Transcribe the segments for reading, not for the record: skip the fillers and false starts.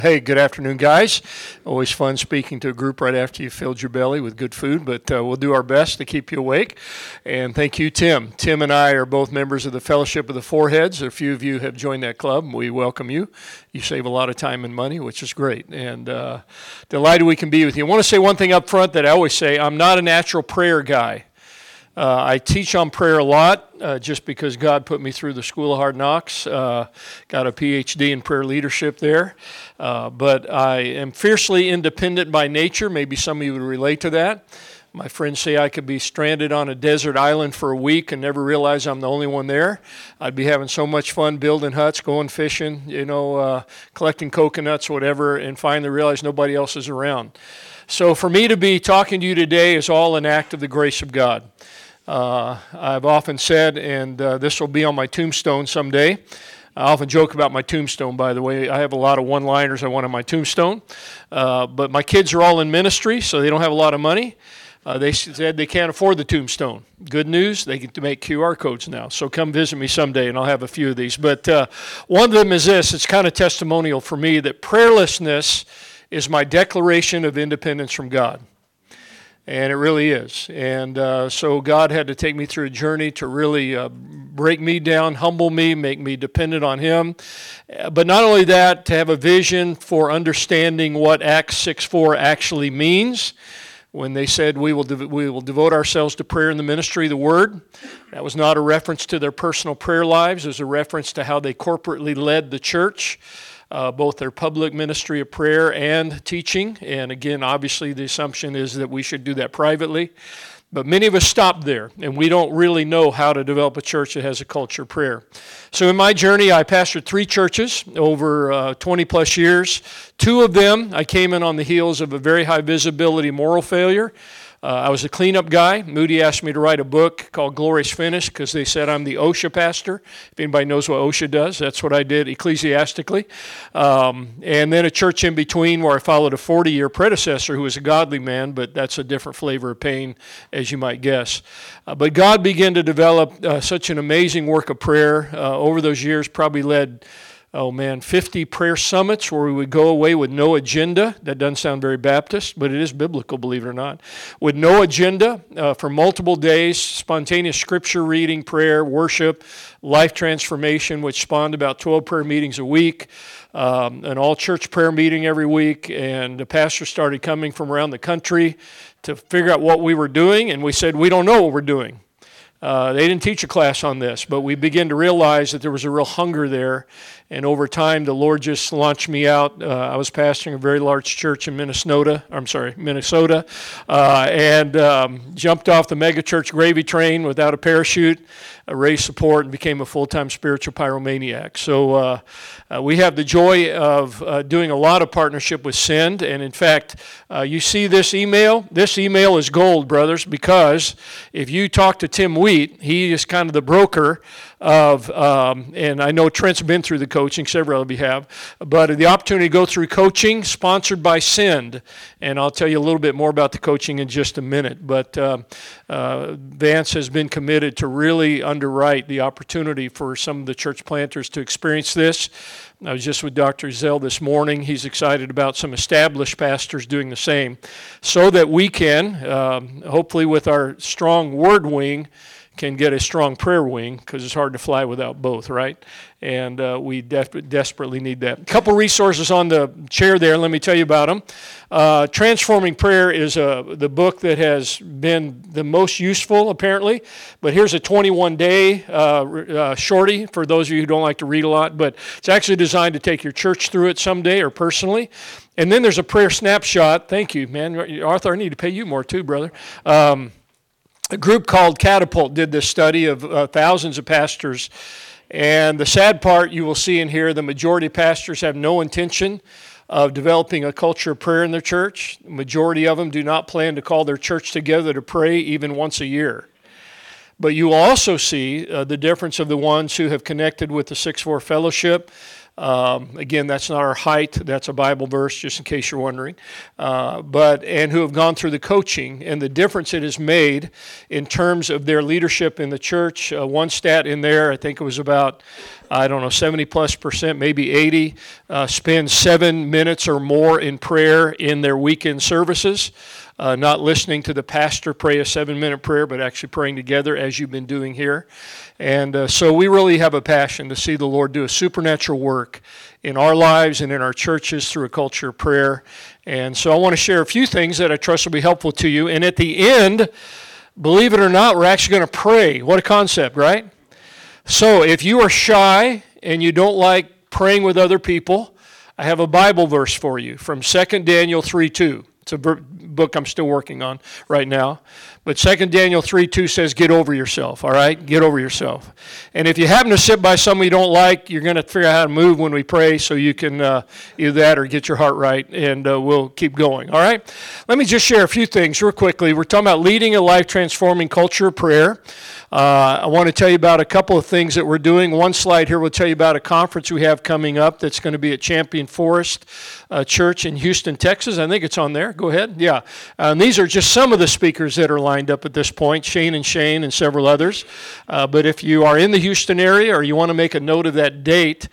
Hey, good afternoon, guys. Always fun speaking to a group right after you filled your belly with good food, but we'll do our best to keep you awake. And thank you, Tim. Tim and I are both members of the Fellowship of the Foreheads. A few of you have joined that club. We welcome you. You save a lot of time and money, which is great. And delighted we can be with you. I want to say one thing up front that I always say. I'm not a natural prayer guy. I teach on prayer a lot just because God put me through the School of Hard Knocks. Got a PhD in prayer leadership there. But I am fiercely independent by nature. Maybe some of you would relate to that. My friends say I could be stranded on a desert island for a week and never realize I'm the only one there. I'd be having so much fun building huts, going fishing, collecting coconuts, whatever, and finally realize nobody else is around. So for me to be talking to you today is all an act of the grace of God. I've often said, and this will be on my tombstone someday. I often joke about my tombstone, by the way. I have a lot of one-liners I want on my tombstone. But my kids are all in ministry, so they don't have a lot of money. They said they can't afford the tombstone. Good news, they get to make QR codes now. So come visit me someday, and I'll have a few of these. But one of them is this. It's kind of testimonial for me that prayerlessness is my declaration of independence from God. And it really is. And so God had to take me through a journey to really break me down, humble me, make me dependent on Him. But not only that, to have a vision for understanding what Acts 6:4 actually means. When they said we will devote ourselves to prayer in the ministry of the Word, that was not a reference to their personal prayer lives. It was a reference to how they corporately led the church. Both their public ministry of prayer and teaching. And again, obviously the assumption is that we should do that privately. But many of us stop there, and we don't really know how to develop a church that has a culture of prayer. So in my journey, I pastored 3 churches over 20 plus years. 2 of them, I came in on the heels of a very high visibility moral failure. I was a cleanup guy. Moody asked me to write a book called Glorious Finish because they said I'm the OSHA pastor. If anybody knows what OSHA does, that's what I did ecclesiastically. And then a church in between where I followed a 40-year predecessor who was a godly man, but that's a different flavor of pain, as you might guess. But God began to develop such an amazing work of prayer over those years, probably led 50 prayer summits where we would go away with no agenda. That doesn't sound very Baptist, but it is biblical, believe it or not. With no agenda for multiple days, spontaneous scripture reading, prayer, worship, life transformation, which spawned about 12 prayer meetings a week, an all-church prayer meeting every week, and the pastor started coming from around the country to figure out what we were doing, and we said, we don't know what we're doing. They didn't teach a class on this, but we began to realize that there was a real hunger there. And over time, the Lord just launched me out. I was pastoring a very large church in Minnesota, and jumped off the megachurch gravy train without a parachute, raised support, and became a full-time spiritual pyromaniac. So we have the joy of doing a lot of partnership with Send. And in fact, you see this email? This email is gold, brothers, because if you talk to Tim Wheat, he is kind of the broker of, and I know Trent's been through the coaching, several of you have, but the opportunity to go through coaching sponsored by Send, and I'll tell you a little bit more about the coaching in just a minute, but Vance has been committed to really underwrite the opportunity for some of the church planters to experience this. I was just with Dr. Zell this morning. He's excited about some established pastors doing the same so that we can, hopefully with our strong word wing, can get a strong prayer wing because it's hard to fly without both, right? And we desperately need that. A couple resources on the chair there. Let me tell you about them. Transforming Prayer is the book that has been the most useful, apparently. But here's a 21-day shorty for those of you who don't like to read a lot. But it's actually designed to take your church through it someday or personally. And then there's a prayer snapshot. Thank you, man. Arthur, I need to pay you more too, brother. A group called Catapult did this study of thousands of pastors, and the sad part you will see in here, the majority of pastors have no intention of developing a culture of prayer in their church. The majority of them do not plan to call their church together to pray even once a year. But you will also see the difference of the ones who have connected with the 6-4 Fellowship. Again, that's not our height. That's a Bible verse, just in case you're wondering. And who have gone through the coaching and the difference it has made in terms of their leadership in the church. One stat in there, I think it was about I don't know, 70+%, maybe 80, spend 7 minutes or more in prayer in their weekend services. Not listening to the pastor pray a 7-minute prayer, but actually praying together as you've been doing here. And so we really have a passion to see the Lord do a supernatural work in our lives and in our churches through a culture of prayer. And so I want to share a few things that I trust will be helpful to you. And at the end, believe it or not, we're actually going to pray. What a concept, right? So if you are shy and you don't like praying with other people, I have a Bible verse for you from 2 Daniel 3:2. It's a book I'm still working on right now. But 2 Daniel 3:2 says, get over yourself, all right? Get over yourself. And if you happen to sit by someone you don't like, you're going to figure out how to move when we pray so you can either that or get your heart right, and we'll keep going, all right? Let me just share a few things real quickly. We're talking about leading a life-transforming culture of prayer. I want to tell you about a couple of things that we're doing. One slide here will tell you about a conference we have coming up that's going to be at Champion Forest Church in Houston, Texas. I think it's on there. Go ahead. Yeah. And these are just some of the speakers that are lined up at this point, Shane and several others. But if you are in the Houston area or you want to make a note of that date,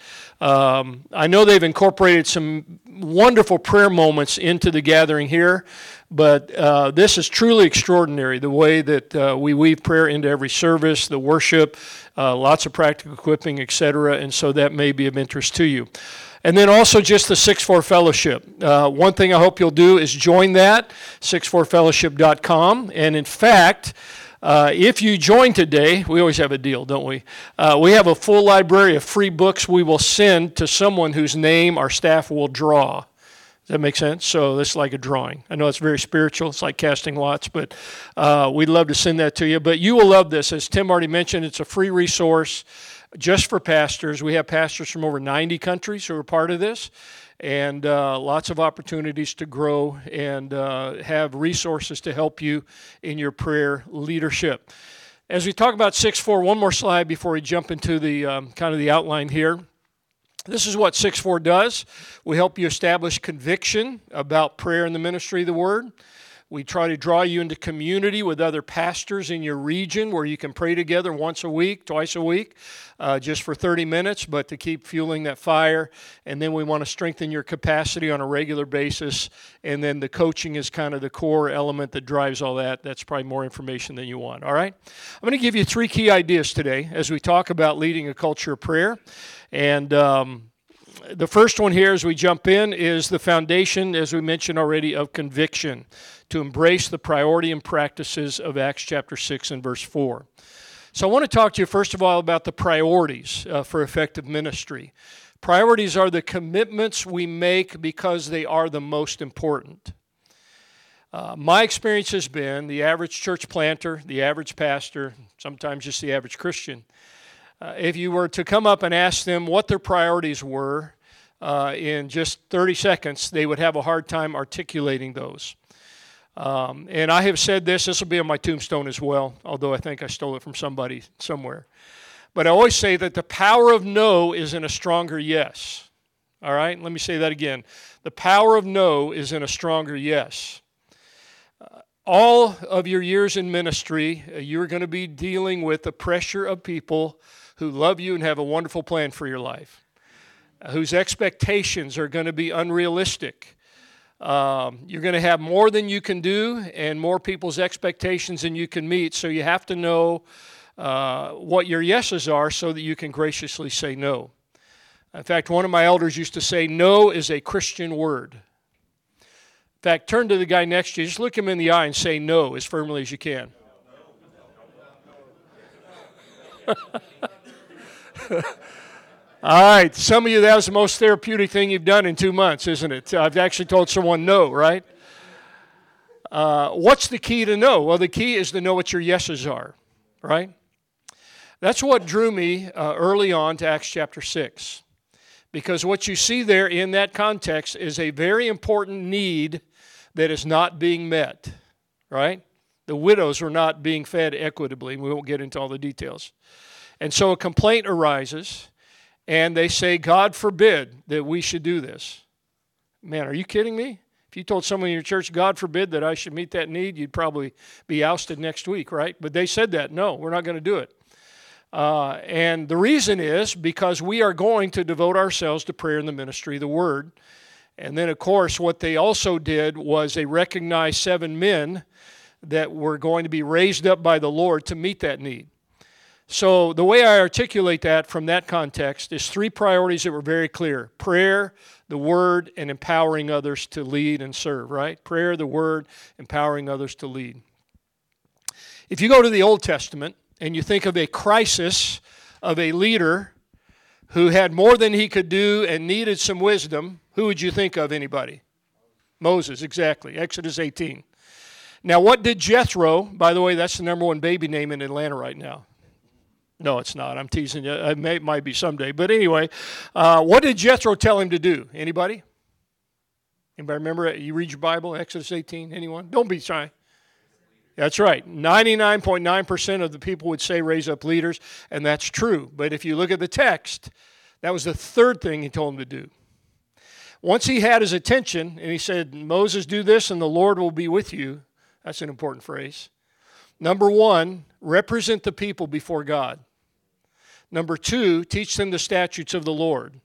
I know they've incorporated some wonderful prayer moments into the gathering here, but this is truly extraordinary, the way that we weave prayer into every service, the worship, lots of practical equipping, etc., and so that may be of interest to you. And then also just the 6-4 Fellowship. One thing I hope you'll do is join that, 64fellowship.com, and in fact, if you join today, we always have a deal, don't we? We have a full library of free books we will send to someone whose name our staff will draw. Does that make sense? So this is like a drawing. I know it's very spiritual. It's like casting lots, but we'd love to send that to you. But you will love this. As Tim already mentioned, it's a free resource just for pastors. We have pastors from over 90 countries who are part of this, and lots of opportunities to grow and have resources to help you in your prayer leadership. As we talk about 6-4, one more slide before we jump into the kind of the outline here. This is what 6-4 does. We help you establish conviction about prayer and the ministry of the Word. We try to draw you into community with other pastors in your region where you can pray together once a week, twice a week, just for 30 minutes, but to keep fueling that fire. And then we want to strengthen your capacity on a regular basis. And then the coaching is kind of the core element that drives all that. That's probably more information than you want, all right? I'm going to give you 3 key ideas today as we talk about leading a culture of prayer. And the first one here as we jump in is the foundation, as we mentioned already, of conviction, to embrace the priority and practices of Acts chapter 6 and verse 4. So I want to talk to you first of all about the priorities for effective ministry. Priorities are the commitments we make because they are the most important. My experience has been the average church planter, the average pastor, sometimes just the average Christian. If you were to come up and ask them what their priorities were in just 30 seconds, they would have a hard time articulating those. And I have said this will be on my tombstone as well, although I think I stole it from somebody somewhere. But I always say that the power of no is in a stronger yes. All right, let me say that again. The power of no is in a stronger yes. All of your years in ministry, you're going to be dealing with the pressure of people who love you and have a wonderful plan for your life, whose expectations are going to be unrealistic. You're going to have more than you can do and more people's expectations than you can meet, so you have to know what your yeses are so that you can graciously say no. In fact, one of my elders used to say, no is a Christian word. In fact, turn to the guy next to you, just look him in the eye and say no as firmly as you can. All right, some of you, that was the most therapeutic thing you've done in 2 months, isn't it? I've actually told someone no, right? What's the key to no? Well, the key is to know what your yeses are, right? That's what drew me early on to Acts chapter 6. Because what you see there in that context is a very important need that is not being met, right? The widows are not being fed equitably. We won't get into all the details. And so a complaint arises, and they say, God forbid that we should do this. Man, are you kidding me? If you told someone in your church, God forbid that I should meet that need, you'd probably be ousted next week, right? But they said that. No, we're not going to do it. And the reason is because we are going to devote ourselves to prayer and the ministry of the Word. And then, of course, what they also did was they recognized 7 men that were going to be raised up by the Lord to meet that need. So the way I articulate that from that context is 3 priorities that were very clear: prayer, the Word, and empowering others to lead and serve, right? Prayer, the Word, empowering others to lead. If you go to the Old Testament and you think of a crisis of a leader who had more than he could do and needed some wisdom, who would you think of? Anybody? Moses, exactly. Exodus 18. Now, what did Jethro, by the way, that's the #1 baby name in Atlanta right now. No, it's not. I'm teasing you. It might be someday. But anyway, what did Jethro tell him to do? Anybody? Anybody remember it? You read your Bible, Exodus 18? Anyone? Don't be shy. That's right. 99.9% of the people would say raise up leaders, and that's true. But if you look at the text, that was the 3rd thing he told him to do. Once he had his attention, and he said, Moses, do this, and the Lord will be with you. That's an important phrase. #1, represent the people before God. #2, teach them the statutes of the Lord.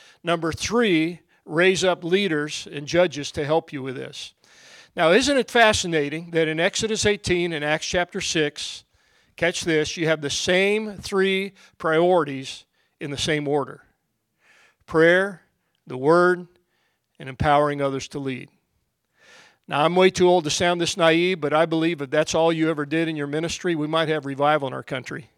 #3, raise up leaders and judges to help you with this. Now, isn't it fascinating that in Exodus 18 and Acts chapter 6, catch this, you have the same 3 priorities in the same order: prayer, the Word, and empowering others to lead. Now, I'm way too old to sound this naive, but I believe if that's all you ever did in your ministry, we might have revival in our country.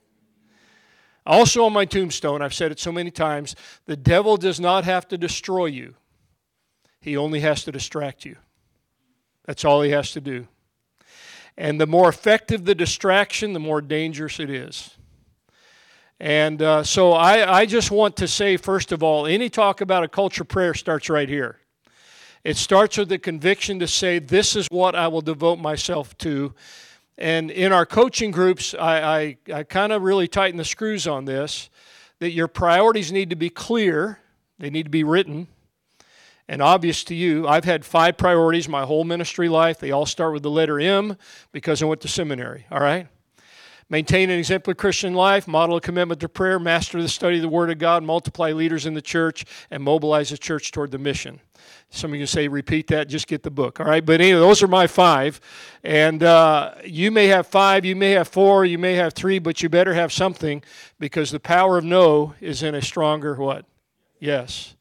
Also on my tombstone, I've said it so many times, the devil does not have to destroy you. He only has to distract you. That's all he has to do. And the more effective the distraction, the more dangerous it is. And so I just want to say, first of all, any talk about a culture of prayer starts right here. It starts with the conviction to say, this is what I will devote myself to. And in our coaching groups, I kind of really tighten the screws on this, that your priorities need to be clear. They need to be written and obvious to you. I've had 5 priorities my whole ministry life. They all start with the letter M because I went to seminary, all right? Maintain an exemplary Christian life, model a commitment to prayer, master the study of the Word of God, multiply leaders in the church, and mobilize the church toward the mission. Some of you say, repeat that, just get the book, all right? But anyway, those are my 5. And you may have 5, you may have 4, you may have 3, but you better have something because the power of no is in a stronger what? Yes.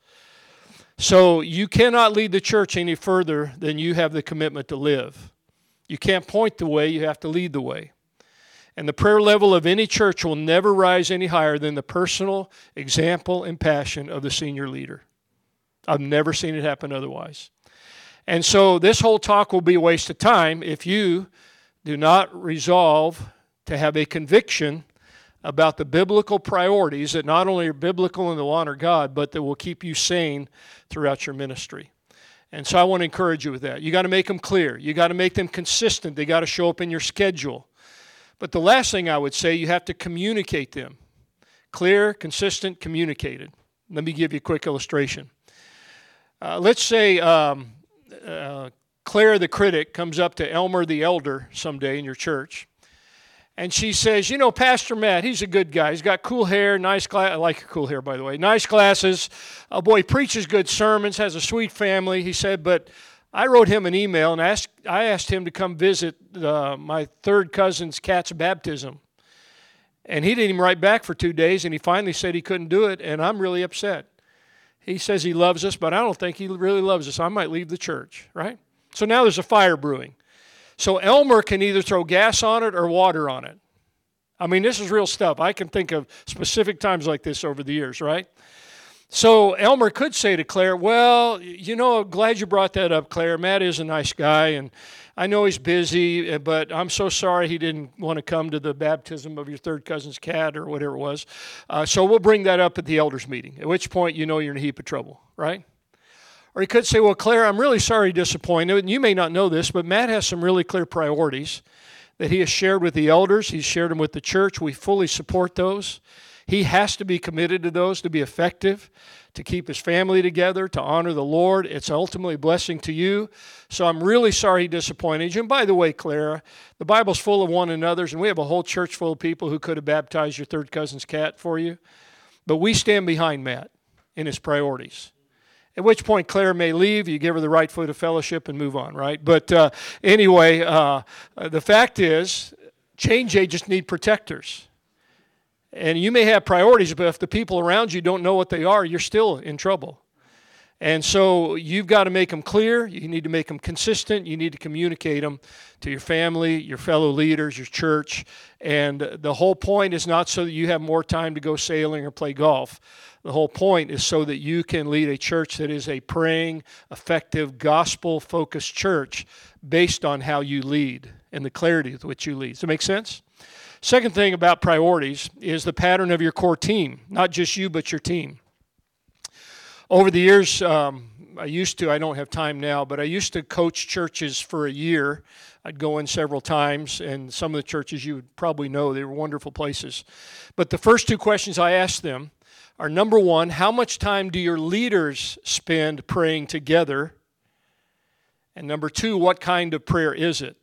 So you cannot lead the church any further than you have the commitment to live. You can't point the way, you have to lead the way. And the prayer level of any church will never rise any higher than the personal example and passion of the senior leader. I've never seen it happen otherwise. And so this whole talk will be a waste of time if you do not resolve to have a conviction about the biblical priorities that not only are biblical and will honor God, but that will keep you sane throughout your ministry. And so I want to encourage you with that. You got to make them clear. You got to make them consistent. They got to show up in your schedule. But the last thing I would say, you have to communicate them. Clear, consistent, communicated. Let me give you a quick illustration. Let's say Claire the critic comes up to Elmer the elder someday in your church, and she says, you know, Pastor Matt, he's a good guy. He's got cool hair, nice glasses. I like your cool hair, by the way. Nice glasses. Boy, he preaches good sermons, has a sweet family. He said, but I wrote him an email, and I asked him to come visit my 3rd cousin's cat's baptism. And he didn't even write back for 2 days, and he finally said he couldn't do it, and I'm really upset. He says he loves us, but I don't think he really loves us. I might leave the church, right? So now there's a fire brewing. So Elmer can either throw gas on it or water on it. I mean, this is real stuff. I can think of specific times like this over the years, right? So Elmer could say to Claire, well, you know, glad you brought that up, Claire. Matt is a nice guy, and I know he's busy, but I'm so sorry he didn't want to come to the baptism of your 3rd cousin's cat or whatever it was. So we'll bring that up at the elders meeting, at which point you know you're in a heap of trouble, right? Or he could say, well, Claire, I'm really sorry to disappoint you. And you may not know this, but Matt has some really clear priorities that he has shared with the elders. He's shared them with the church. We fully support those. He has to be committed to those to be effective, to keep his family together, to honor the Lord. It's ultimately a blessing to you. So I'm really sorry he disappointed you. And by the way, Clara, the Bible's full of one another's, and we have a whole church full of people who could have baptized your third cousin's cat for you. But we stand behind Matt in his priorities. At which point Claire may leave, you give her the right foot of fellowship and move on, right? But anyway, the fact is, change agents need protectors. And you may have priorities, but if the people around you don't know what they are, you're still in trouble. And so you've got to make them clear. You need to make them consistent. You need to communicate them to your family, your fellow leaders, your church. And the whole point is not so that you have more time to go sailing or play golf. The whole point is so that you can lead a church that is a praying, effective, gospel-focused church based on how you lead and the clarity with which you lead. Does that make sense? Second thing about priorities is the pattern of your core team, not just you, but your team. Over the years, I don't have time now, but I used to coach churches for a year. I'd go in several times, and some of the churches you would probably know, they were wonderful places. But the first two questions I asked them are, number one, how much time do your leaders spend praying together? And number two, what kind of prayer is it?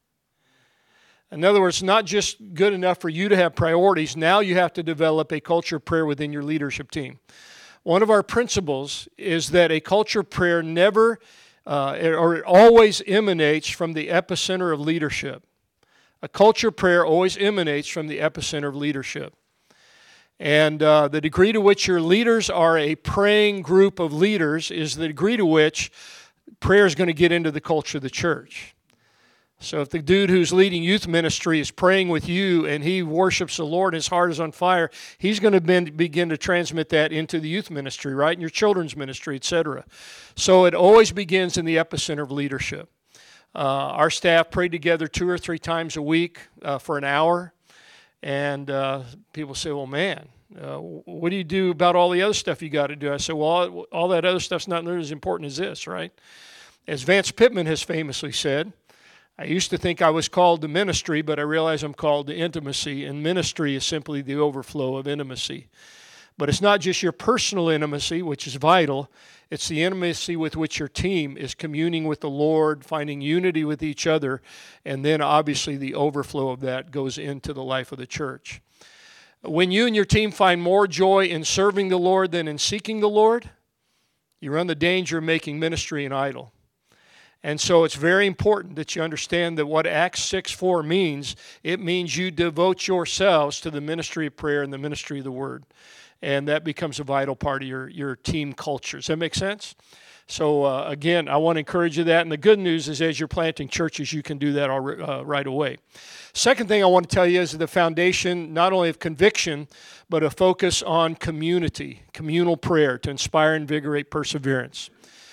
In other words, not just good enough for you to have priorities. Now you have to develop a culture of prayer within your leadership team. One of our principles is that a culture of prayer never or it always emanates from the epicenter of leadership. A culture of prayer always emanates from the epicenter of leadership. And the degree to which your leaders are a praying group of leaders is the degree to which prayer is going to get into the culture of the church. So if the dude who's leading youth ministry is praying with you and he worships the Lord and his heart is on fire, he's going to begin to transmit that into the youth ministry, right? And your children's ministry, etc. So it always begins in the epicenter of leadership. Our staff prayed together 2 or 3 times a week for an hour. And people say, well, man, what do you do about all the other stuff you got to do? I say, well, all that other stuff's not nearly as important as this, right? As Vance Pitman has famously said, I used to think I was called to ministry, but I realize I'm called to intimacy, and ministry is simply the overflow of intimacy. But it's not just your personal intimacy, which is vital. It's the intimacy with which your team is communing with the Lord, finding unity with each other, and then obviously the overflow of that goes into the life of the church. When you and your team find more joy in serving the Lord than in seeking the Lord, you run the danger of making ministry an idol. And so it's very important that you understand that what Acts 6:4 means. It means you devote yourselves to the ministry of prayer and the ministry of the Word. And that becomes a vital part of your team culture. Does that make sense? So again, I want to encourage you that. And the good news is as you're planting churches, you can do that right away. Second thing I want to tell you is the foundation not only of conviction, but a focus on community, communal prayer to inspire and invigorate perseverance.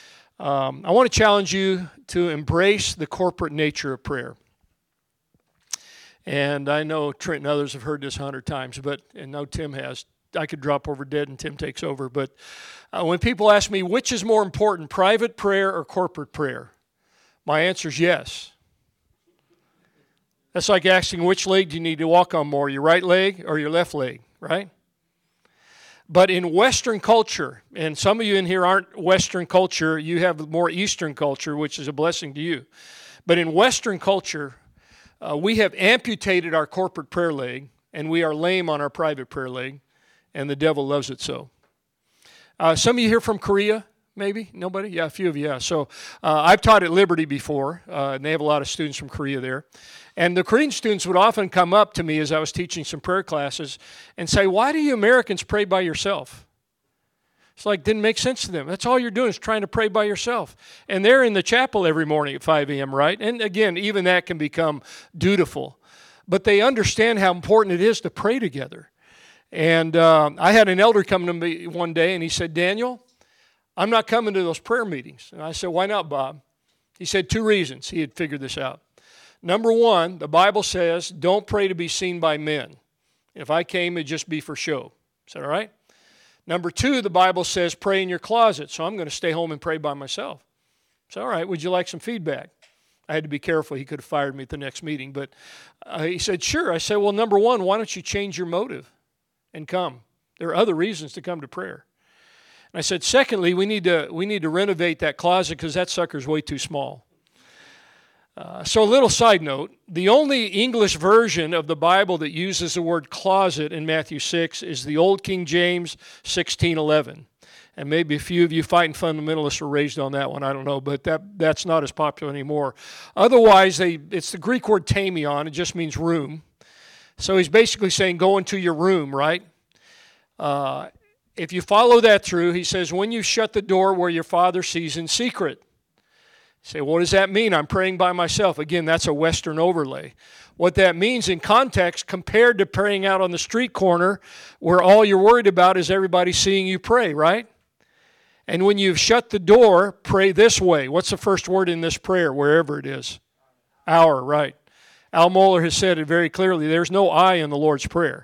I want to challenge you to embrace the corporate nature of prayer. And I know Trent and others have heard this 100 times, and now Tim has. I could drop over dead and Tim takes over. But when people ask me, which is more important, private prayer or corporate prayer? My answer is yes. That's like asking which leg do you need to walk on more, your right leg or your left leg, right? But in Western culture, and some of you in here aren't Western culture, you have more Eastern culture, which is a blessing to you. But in Western culture, we have amputated our corporate prayer leg, and we are lame on our private prayer leg, and the devil loves it so. Some of you here from Korea, maybe? Nobody? Yeah, a few of you, yeah. So I've taught at Liberty before, and they have a lot of students from Korea there. And the Korean students would often come up to me as I was teaching some prayer classes and say, why do you Americans pray by yourself? It's like, didn't make sense to them. That's all you're doing is trying to pray by yourself. And they're in the chapel every morning at 5 a.m., right? And again, even that can become dutiful. But they understand how important it is to pray together. And I had an elder come to me one day, and he said, Daniel, I'm not coming to those prayer meetings. And I said, why not, Bob? He said 2 reasons. He had figured this out. Number 1, the Bible says, don't pray to be seen by men. If I came, it'd just be for show. Is that all right? Number 2, the Bible says, pray in your closet. So I'm going to stay home and pray by myself. So all right, would you like some feedback? I had to be careful. He could have fired me at the next meeting. But he said, sure. I said, well, number 1, why don't you change your motive? and come. There are other reasons to come to prayer. And I said, secondly, we need to renovate that closet because that sucker's way too small. So a little side note, the only English version of the Bible that uses the word closet in Matthew 6 is the Old King James 16:11. And maybe a few of you fighting fundamentalists were raised on that one, I don't know, but that's not as popular anymore. Otherwise, it's the Greek word tamion, it just means room. So he's basically saying go into your room, right? If you follow that through, he says, when you shut the door where your Father sees in secret. You say, what does that mean? I'm praying by myself. Again, that's a Western overlay. What that means in context, compared to praying out on the street corner where all you're worried about is everybody seeing you pray, right? And when you've shut the door, pray this way. What's the first word in this prayer, wherever it is? Our, right. Al Mohler has said it very clearly. There's no I in the Lord's Prayer.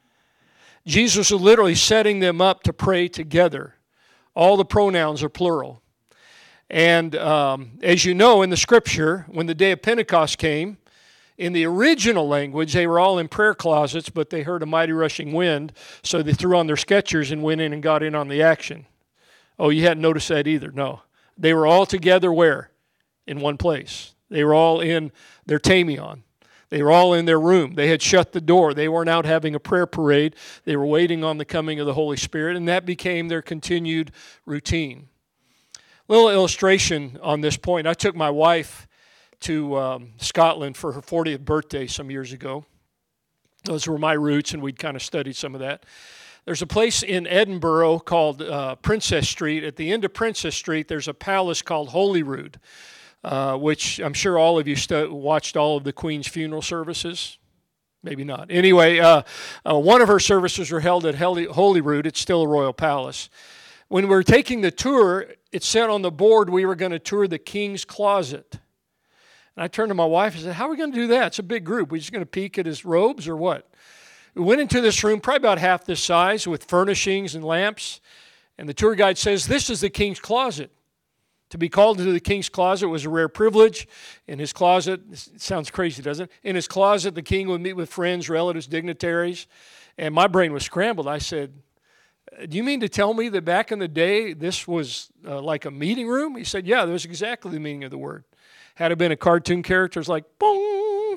Jesus is literally setting them up to pray together. All the pronouns are plural. And as you know, in the Scripture, when the day of Pentecost came, in the original language, they were all in prayer closets, but they heard a mighty rushing wind, so they threw on their Skechers and went in and got in on the action. Oh, you hadn't noticed that either? No. They were all together where? In one place. They were all in their tamion. They were all in their room. They had shut the door. They weren't out having a prayer parade. They were waiting on the coming of the Holy Spirit, and that became their continued routine. Little illustration on this point. I took my wife to Scotland for her 40th birthday some years ago. Those were my roots, and we'd kind of studied some of that. There's a place in Edinburgh called Princess Street. At the end of Princess Street, there's a palace called Holyrood, which I'm sure all of you watched all of the Queen's funeral services. Maybe not. Anyway, one of her services were held at Holyrood. It's still a royal palace. When we were taking the tour, it said on the board we were going to tour the King's Closet. And I turned to my wife and said, how are we going to do that? It's a big group. We just going to peek at his robes or what? We went into this room, probably about half this size, with furnishings and lamps. And the tour guide says, this is the King's Closet. To be called into the King's Closet was a rare privilege. In his closet, it sounds crazy, doesn't it? In his closet, the king would meet with friends, relatives, dignitaries. And my brain was scrambled. I said, do you mean to tell me that back in the day this was like a meeting room? He said, yeah, that was exactly the meaning of the word. Had it been a cartoon character, it's like, boom.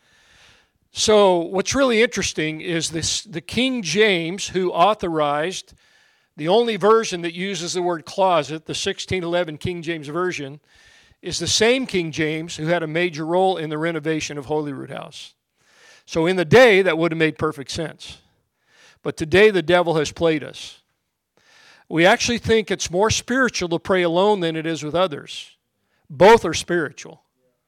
So what's really interesting is the King James, who authorized the only version that uses the word closet, the 1611 King James Version, is the same King James who had a major role in the renovation of Holyrood House. So in the day, that would have made perfect sense. But today, the devil has played us. We actually think it's more spiritual to pray alone than it is with others. Both are spiritual.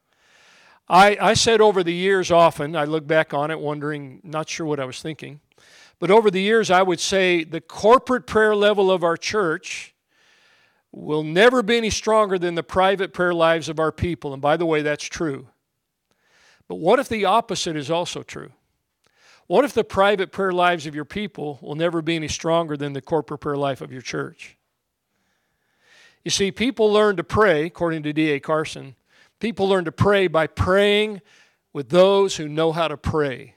I said over the years often, I look back on it wondering, not sure what I was thinking, but over the years I would say the corporate prayer level of our church will never be any stronger than the private prayer lives of our people. And by the way, that's true. But what if the opposite is also true? What if the private prayer lives of your people will never be any stronger than the corporate prayer life of your church? You see, people learn to pray, according to D.A. Carson, people learn to pray by praying with those who know how to pray.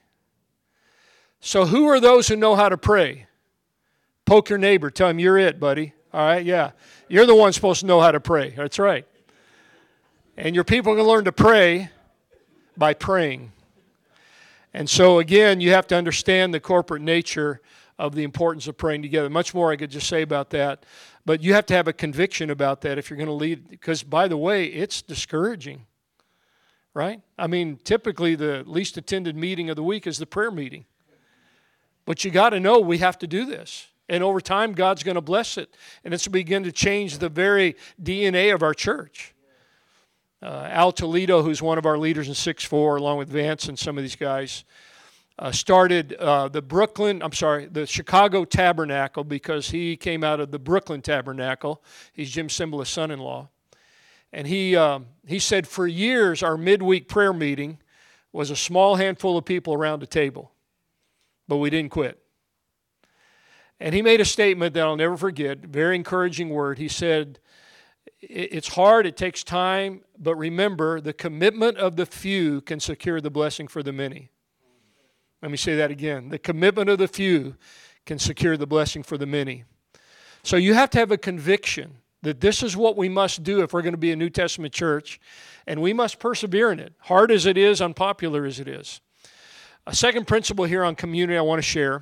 So who are those who know how to pray? Poke your neighbor. Tell him, you're it, buddy. All right, yeah. You're the one supposed to know how to pray. That's right. And your people can learn to pray by praying. And so, again, you have to understand the corporate nature of the importance of praying together. Much more I could just say about that. But you have to have a conviction about that if you're going to lead. Because, by the way, it's discouraging, right? I mean, typically the least attended meeting of the week is the prayer meeting. But you got to know we have to do this. And over time, God's going to bless it. And it's going to begin to change the very DNA of our church. Al Toledo, who's one of our leaders in 6-4, along with Vance and some of these guys, started the Chicago Tabernacle because he came out of the Brooklyn Tabernacle. He's Jim Cymbala's son-in-law. And he said for years our midweek prayer meeting was a small handful of people around a table. But we didn't quit. And he made a statement that I'll never forget, very encouraging word. He said, it's hard, it takes time, but remember, the commitment of the few can secure the blessing for the many. Let me say that again. The commitment of the few can secure the blessing for the many. So you have to have a conviction that this is what we must do if we're going to be a New Testament church, and we must persevere in it, hard as it is, unpopular as it is. A second principle here on community I want to share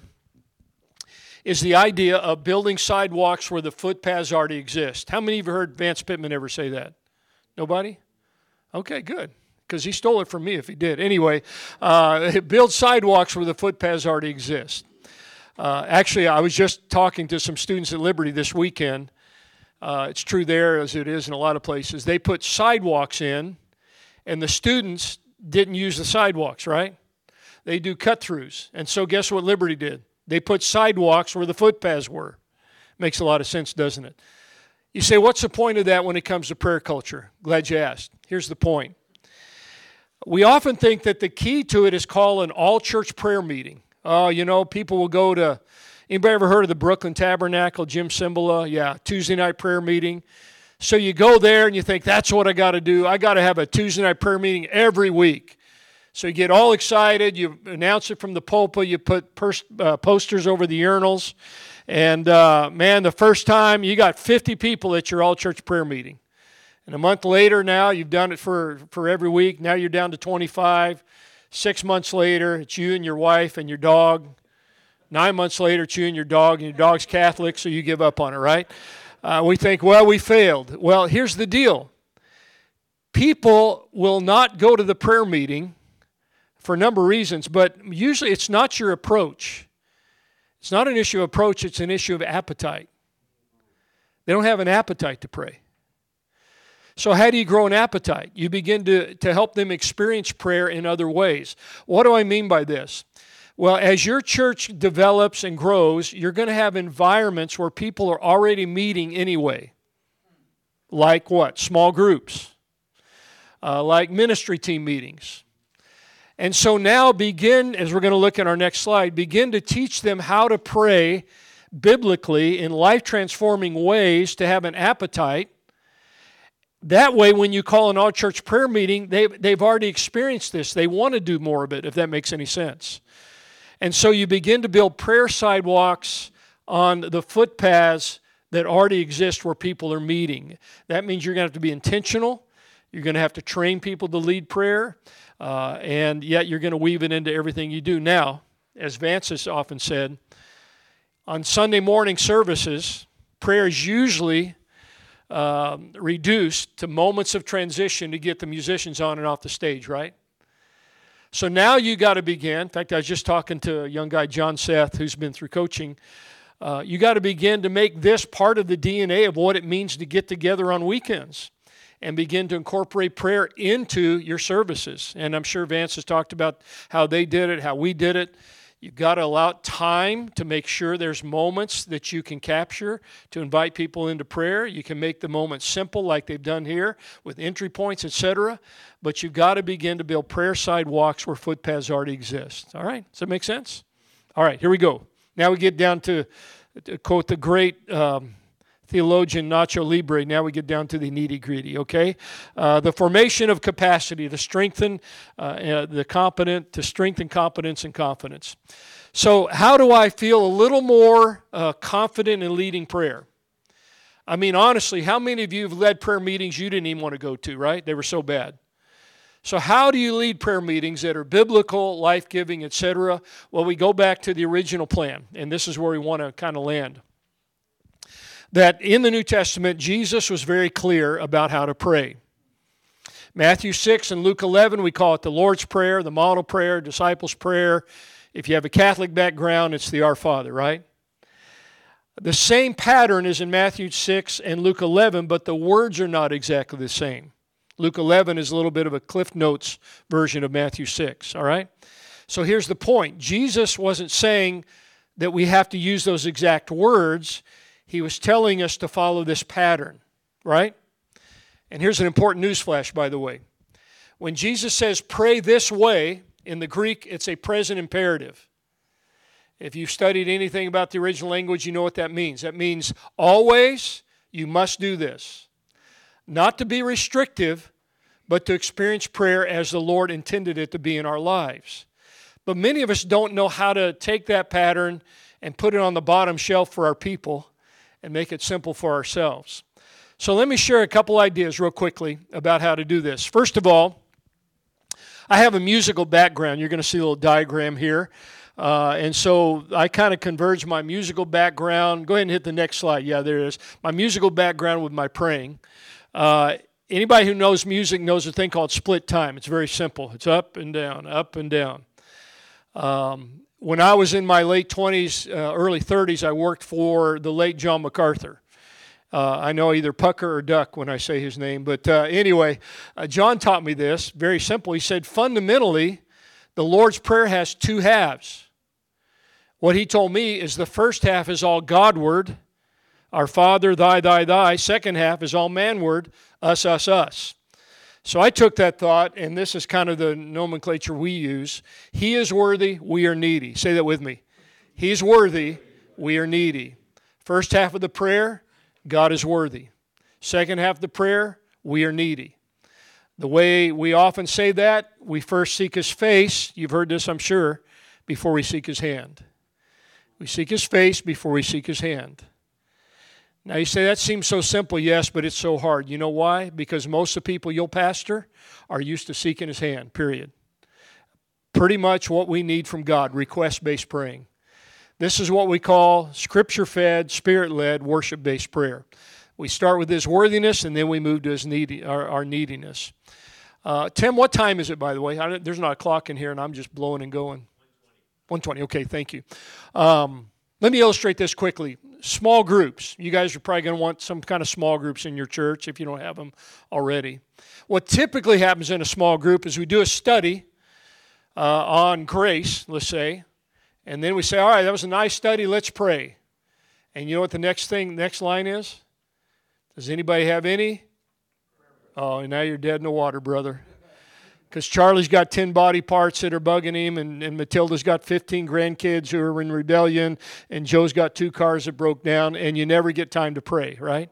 is the idea of building sidewalks where the footpaths already exist. How many of you heard Vance Pittman ever say that? Nobody? Okay, good, because he stole it from me if he did. Anyway, build sidewalks where the footpaths already exist. Actually, I was just talking to some students at Liberty this weekend. It's true there as it is in a lot of places. They put sidewalks in, and the students didn't use the sidewalks, right? They do cut-throughs. And so guess what Liberty did? They put sidewalks where the footpaths were. Makes a lot of sense, doesn't it? You say, what's the point of that when it comes to prayer culture? Glad you asked. Here's the point. We often think that the key to it is called an all-church prayer meeting. People will go to, anybody ever heard of the Brooklyn Tabernacle, Jim Cymbala? Yeah, Tuesday night prayer meeting. So you go there and you think, that's what I got to do. I got to have a Tuesday night prayer meeting every week. So you get all excited, you announce it from the pulpit, you put posters over the urinals, and the first time you got 50 people at your all-church prayer meeting. And a month later now, you've done it for every week, now you're down to 25. 6 months later, it's you and your wife and your dog. 9 months later, it's you and your dog's Catholic, so you give up on it, right? We think, well, we failed. Well, here's the deal. People will not go to the prayer meeting for a number of reasons, but usually it's not your approach. It's not an issue of approach, it's an issue of appetite. They don't have an appetite to pray. So how do you grow an appetite? You begin to help them experience prayer in other ways. What do I mean by this? Well, as your church develops and grows, you're going to have environments where people are already meeting anyway. Like what? Small groups. Like ministry team meetings. And so now begin, as we're going to look at our next slide, begin to teach them how to pray biblically in life-transforming ways to have an appetite. That way, when you call an all-church prayer meeting, they've already experienced this. They want to do more of it, if that makes any sense. And so you begin to build prayer sidewalks on the footpaths that already exist where people are meeting. That means you're going to have to be intentional. You're going to have to train people to lead prayer. And yet you're going to weave it into everything you do. Now, as Vance has often said, on Sunday morning services, prayer is usually reduced to moments of transition to get the musicians on and off the stage, right? So now you got to begin. In fact, I was just talking to a young guy, John Seth, who's been through coaching. You got to begin to make this part of the DNA of what it means to get together on weekends and begin to incorporate prayer into your services. And I'm sure Vance has talked about how they did it, how we did it. You've got to allow time to make sure there's moments that you can capture to invite people into prayer. You can make the moments simple like they've done here with entry points, etc. But you've got to begin to build prayer sidewalks where footpaths already exist. All right? Does that make sense? All right, here we go. Now we get down to quote the great theologian Nacho Libre. Now we get down to the nitty-gritty, okay? The formation of capacity, to strengthen the competent, to strengthen competence and confidence. So how do I feel a little more confident in leading prayer? I mean, honestly, how many of you have led prayer meetings you didn't even want to go to, right? They were so bad. So how do you lead prayer meetings that are biblical, life-giving, etc.? Well, we go back to the original plan, and this is where we want to kind of land. That in the New Testament, Jesus was very clear about how to pray. Matthew 6 and Luke 11, we call it the Lord's Prayer, the model prayer, disciples' prayer. If you have a Catholic background, it's the Our Father, right? The same pattern is in Matthew 6 and Luke 11, but the words are not exactly the same. Luke 11 is a little bit of a Cliff Notes version of Matthew 6, all right? So here's the point. Jesus wasn't saying that we have to use those exact words. He was telling us to follow this pattern, right? And here's an important newsflash, by the way. When Jesus says, pray this way, in the Greek, it's a present imperative. If you've studied anything about the original language, you know what that means. That means always you must do this. Not to be restrictive, but to experience prayer as the Lord intended it to be in our lives. But many of us don't know how to take that pattern and put it on the bottom shelf for our people and make it simple for ourselves. So let me share a couple ideas real quickly about how to do this. First of all, I have a musical background. You're going to see a little diagram here. And so I kind of converge my musical background. Go ahead and hit the next slide. Yeah, there it is. My musical background with my praying. Anybody who knows music knows a thing called split time. It's very simple. It's up and down, up and down. When I was in my late 20s, early 30s, I worked for the late John MacArthur. I know either pucker or duck when I say his name. But anyway, John taught me this. Very simple. He said, fundamentally, the Lord's Prayer has two halves. What he told me is the first half is all Godward, our Father, thy, thy, thy. Second half is all manward, us, us, us. So I took that thought, and this is kind of the nomenclature we use. He is worthy, we are needy. Say that with me. He's worthy, we are needy. First half of the prayer, God is worthy. Second half of the prayer, we are needy. The way we often say that, we first seek His face. You've heard this, I'm sure, before we seek His hand. We seek His face before we seek His hand. Now you say, that seems so simple. Yes, but it's so hard. You know why? Because most of the people you'll pastor are used to seeking His hand, period. Pretty much what we need from God, request-based praying. This is what we call Scripture-fed, Spirit-led, worship-based prayer. We start with His worthiness, and then we move to His our neediness. Tim, what time is it, by the way? There's not a clock in here, and I'm just blowing and going. 1:20. Okay, thank you. Let me illustrate this quickly. Small groups. You guys are probably going to want some kind of small groups in your church if you don't have them already. What typically happens in a small group is we do a study on grace, let's say, and then we say, all right, that was a nice study, let's pray. And you know what the next line is? Does anybody have any? Oh, now you're dead in the water, brother. Because Charlie's got 10 body parts that are bugging him, and Matilda's got 15 grandkids who are in rebellion, and Joe's got 2 cars that broke down, and you never get time to pray, right?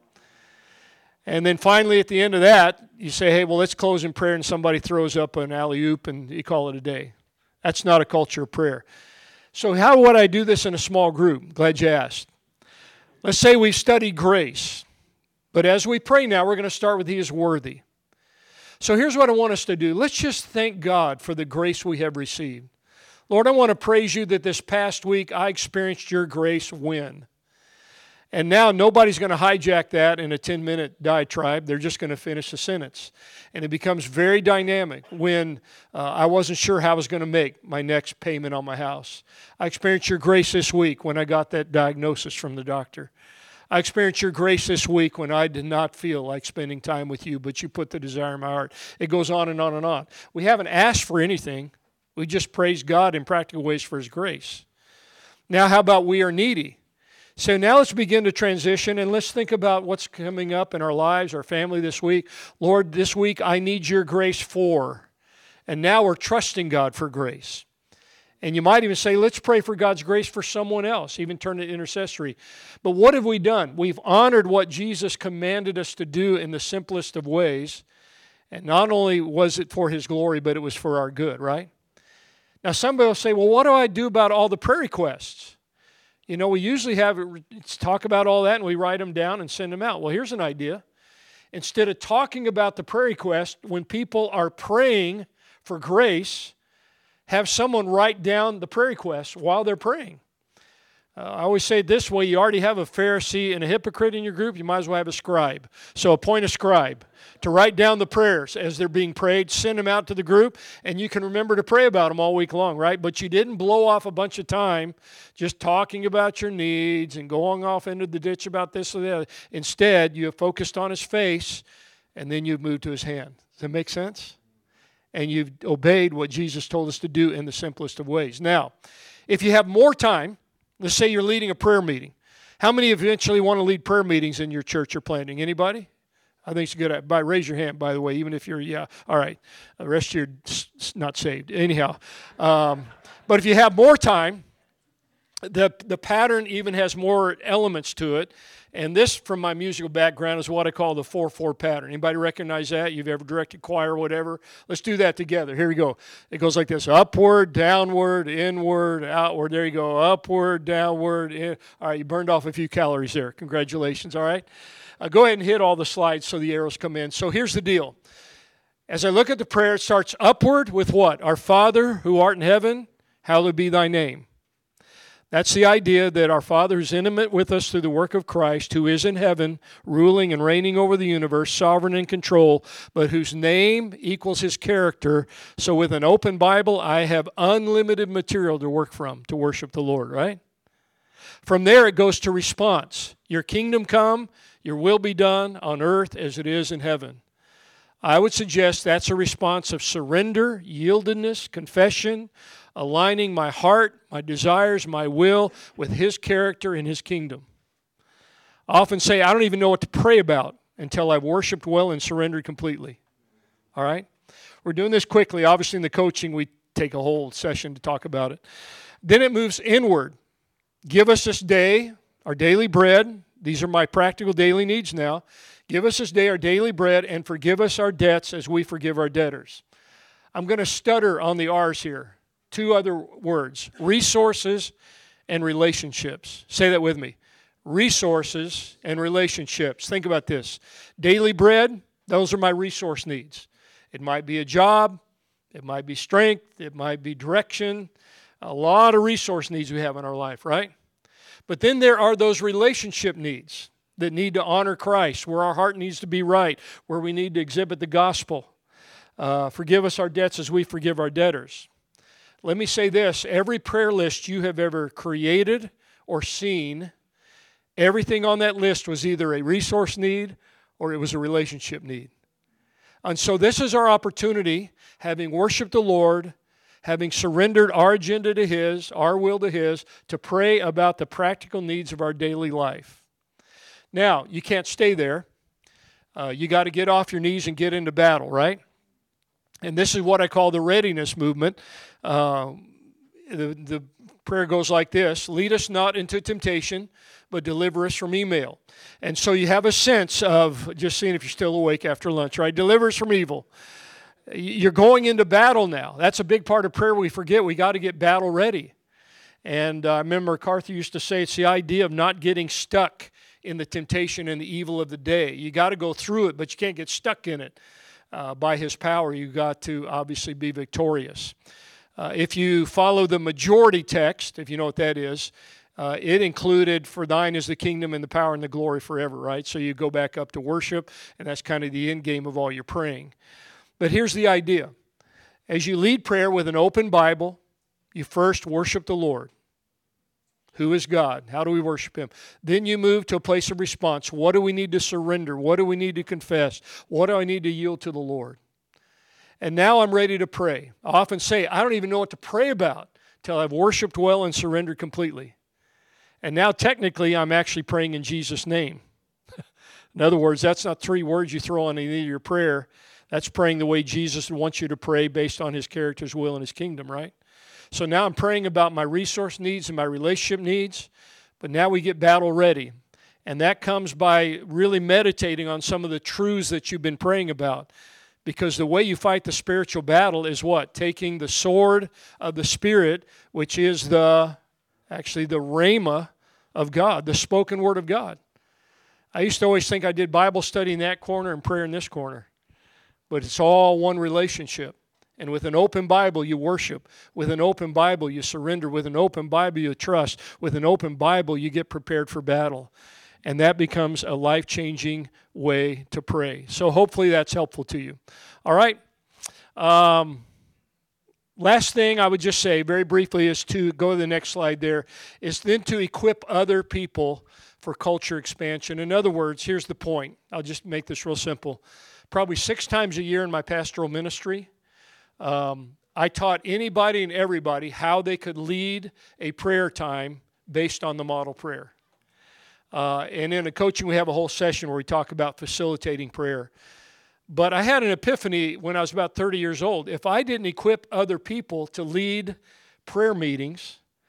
And then finally at the end of that, you say, hey, well, let's close in prayer, and somebody throws up an alley-oop, and you call it a day. That's not a culture of prayer. So how would I do this in a small group? Glad you asked. Let's say we've studied grace. But as we pray now, we're going to start with He is worthy. So here's what I want us to do. Let's just thank God for the grace we have received. Lord, I want to praise You that this past week I experienced Your grace when. And now nobody's going to hijack that in a 10-minute diatribe. They're just going to finish the sentence. And it becomes very dynamic when I wasn't sure how I was going to make my next payment on my house. I experienced Your grace this week when I got that diagnosis from the doctor. I experienced Your grace this week when I did not feel like spending time with You, but You put the desire in my heart. It goes on and on and on. We haven't asked for anything. We just praise God in practical ways for His grace. Now, how about we are needy? So now let's begin to transition, and let's think about what's coming up in our lives, our family this week. Lord, this week I need Your grace for. And now we're trusting God for grace. And you might even say, let's pray for God's grace for someone else, even turn it intercessory. But what have we done? We've honored what Jesus commanded us to do in the simplest of ways. And not only was it for His glory, but it was for our good, right? Now somebody will say, well, what do I do about all the prayer requests? You know, we usually talk about all that and we write them down and send them out. Well, here's an idea. Instead of talking about the prayer request, when people are praying for grace, have someone write down the prayer requests while they're praying. I always say it this way, you already have a Pharisee and a hypocrite in your group, you might as well have a scribe. So appoint a scribe to write down the prayers as they're being prayed, send them out to the group, and you can remember to pray about them all week long, right? But you didn't blow off a bunch of time just talking about your needs and going off into the ditch about this or that. Instead, you have focused on His face, and then you've moved to His hand. Does that make sense? And you've obeyed what Jesus told us to do in the simplest of ways. Now, if you have more time, let's say you're leading a prayer meeting. How many eventually want to lead prayer meetings in your church or planting? Anybody? I think it's a good idea. Raise your hand, by the way, even if you're, yeah, all right. The rest of you are not saved. Anyhow, but if you have more time, the pattern even has more elements to it. And this, from my musical background, is what I call the 4/4 pattern. Anybody recognize that? You've ever directed choir or whatever? Let's do that together. Here we go. It goes like this: upward, downward, inward, outward. There you go. Upward, downward, in. All right, you burned off a few calories there. Congratulations, all right? Go ahead and hit all the slides so the arrows come in. So here's the deal. As I look at the prayer, it starts upward with what? Our Father who art in heaven, hallowed be thy name. That's the idea that our Father is intimate with us through the work of Christ, who is in heaven, ruling and reigning over the universe, sovereign in control, but whose name equals his character. So with an open Bible, I have unlimited material to work from to worship the Lord, right? From there, it goes to response. Your kingdom come, your will be done on earth as it is in heaven. I would suggest that's a response of surrender, yieldedness, confession, aligning my heart, my desires, my will with his character and his kingdom. I often say I don't even know what to pray about until I've worshiped well and surrendered completely. All right? We're doing this quickly. Obviously, in the coaching, we take a whole session to talk about it. Then it moves inward. Give us this day our daily bread. These are my practical daily needs now. Give us this day our daily bread and forgive us our debts as we forgive our debtors. I'm going to stutter on the R's here. Two other words, resources and relationships. Say that with me. Resources and relationships. Think about this. Daily bread, those are my resource needs. It might be a job. It might be strength. It might be direction. A lot of resource needs we have in our life, right? But then there are those relationship needs that need to honor Christ, where our heart needs to be right, where we need to exhibit the gospel. Forgive us our debts as we forgive our debtors. Let me say this, every prayer list you have ever created or seen, everything on that list was either a resource need or it was a relationship need. And so this is our opportunity, having worshiped the Lord, having surrendered our agenda to His, our will to His, to pray about the practical needs of our daily life. Now, you can't stay there. You got to get off your knees and get into battle, right? And this is what I call the readiness movement. The prayer goes like this: lead us not into temptation, but deliver us from evil. And so you have a sense of just seeing if you're still awake after lunch, right? Deliver us from evil. You're going into battle now. That's a big part of prayer we forget. We got to get battle ready. And I remember MacArthur used to say it's the idea of not getting stuck in the temptation and the evil of the day. You got to go through it, but you can't get stuck in it. By His power, you got to obviously be victorious. If you follow the majority text, if you know what that is, it included, for thine is the kingdom and the power and the glory forever, right? So you go back up to worship, and that's kind of the end game of all your praying. But here's the idea. As you lead prayer with an open Bible, you first worship the Lord. Who is God? How do we worship Him? Then you move to a place of response. What do we need to surrender? What do we need to confess? What do I need to yield to the Lord? And now I'm ready to pray. I often say, I don't even know what to pray about till I've worshiped well and surrendered completely. And now technically I'm actually praying in Jesus' name. In other words, that's not three words you throw on the end of your prayer. That's praying the way Jesus wants you to pray based on His character, His will, and His kingdom, right? So now I'm praying about my resource needs and my relationship needs, but now we get battle ready. And that comes by really meditating on some of the truths that you've been praying about. Because the way you fight the spiritual battle is what? Taking the sword of the Spirit, which is the rhema of God, the spoken word of God. I used to always think I did Bible study in that corner and prayer in this corner. But it's all one relationship. And with an open Bible, you worship. With an open Bible, you surrender. With an open Bible, you trust. With an open Bible, you get prepared for battle. And that becomes a life-changing way to pray. So hopefully that's helpful to you. All right. Last thing I would just say very briefly is to go to the next slide there, is then to equip other people for culture expansion. In other words, here's the point. I'll just make this real simple. Probably 6 times a year in my pastoral ministry, I taught anybody and everybody how they could lead a prayer time based on the model prayer. And in the coaching, we have a whole session where we talk about facilitating prayer. But I had an epiphany when I was about 30 years old. If I didn't equip other people to lead prayer meetings,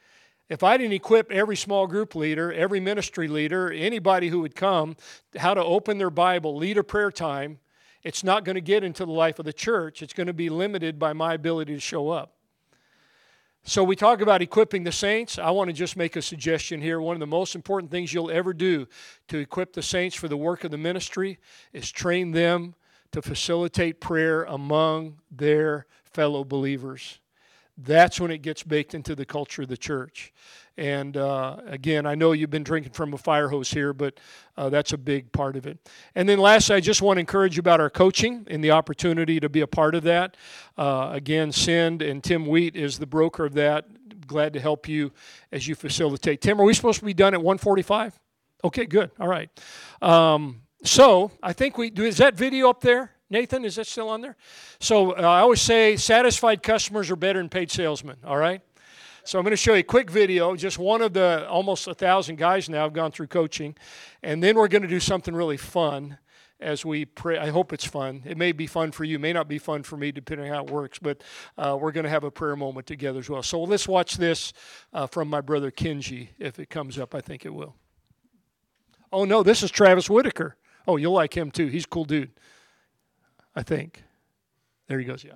If I didn't equip every small group leader, every ministry leader, anybody who would come, how to open their Bible, lead a prayer time, it's not going to get into the life of the church. It's going to be limited by my ability to show up. So we talk about equipping the saints. I want to just make a suggestion here. One of the most important things you'll ever do to equip the saints for the work of the ministry is train them to facilitate prayer among their fellow believers. That's when it gets baked into the culture of the church. And again, I know you've been drinking from a fire hose here, but that's a big part of it. And then lastly, I just want to encourage you about our coaching and the opportunity to be a part of that. Again, Send and Tim Wheat is the broker of that. Glad to help you as you facilitate. Tim, are we supposed to be done at 1:45? Okay, good. All right. So I think is that video up there? Nathan, is that still on there? So I always say satisfied customers are better than paid salesmen, all right? So I'm going to show you a quick video, just one of the almost 1,000 guys now have gone through coaching, and then we're going to do something really fun as we pray. I hope it's fun. It may be fun for you, may not be fun for me, depending on how it works, but we're going to have a prayer moment together as well. So let's watch this from my brother Kenji. If it comes up, I think it will. Oh, no, this is Travis Whitaker. Oh, you'll like him too. He's a cool dude, I think. There he goes, yeah.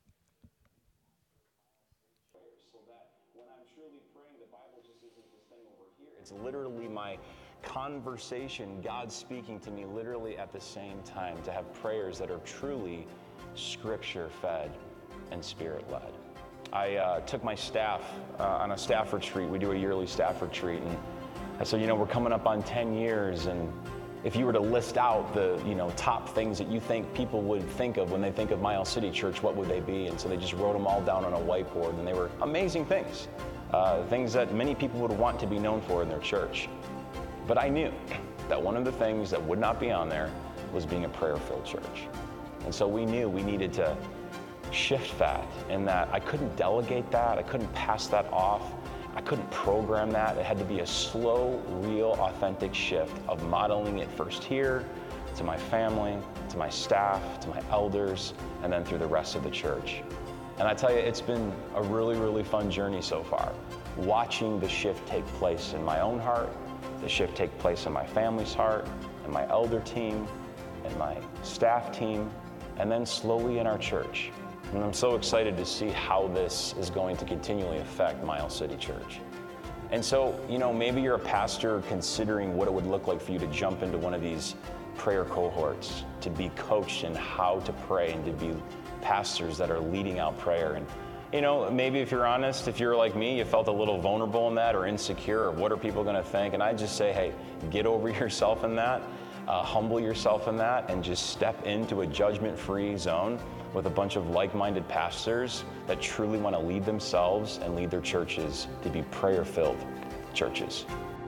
So that when I'm truly praying, the Bible just isn't this thing over here. It's literally my conversation, God speaking to me literally at the same time, to have prayers that are truly Scripture-fed and Spirit-led. I took my staff on a staff retreat. We do a yearly staff retreat, and I said, we're coming up on 10 years, and if you were to list out the top things that you think people would think of when they think of Miles City Church, what would they be? And so they just wrote them all down on a whiteboard, and they were amazing things, things that many people would want to be known for in their church. But I knew that one of the things that would not be on there was being a prayer-filled church. And so we knew we needed to shift that, and that I couldn't delegate that, I couldn't pass that off. I couldn't program that. It had to be a slow, real, authentic shift of modeling it first here, to my family, to my staff, to my elders, and then through the rest of the church. And I tell you, it's been a really, really fun journey so far, watching the shift take place in my own heart, the shift take place in my family's heart, and my elder team, and my staff team, and then slowly in our church. And I'm so excited to see how this is going to continually affect Miles City Church. And so, maybe you're a pastor considering what it would look like for you to jump into one of these prayer cohorts, to be coached in how to pray and to be pastors that are leading out prayer. And, maybe if you're honest, if you're like me, you felt a little vulnerable in that or insecure, or what are people going to think? And I just say, hey, get over yourself in that, humble yourself in that, and just step into a judgment-free zone with a bunch of like-minded pastors that truly want to lead themselves and lead their churches to be prayer-filled churches.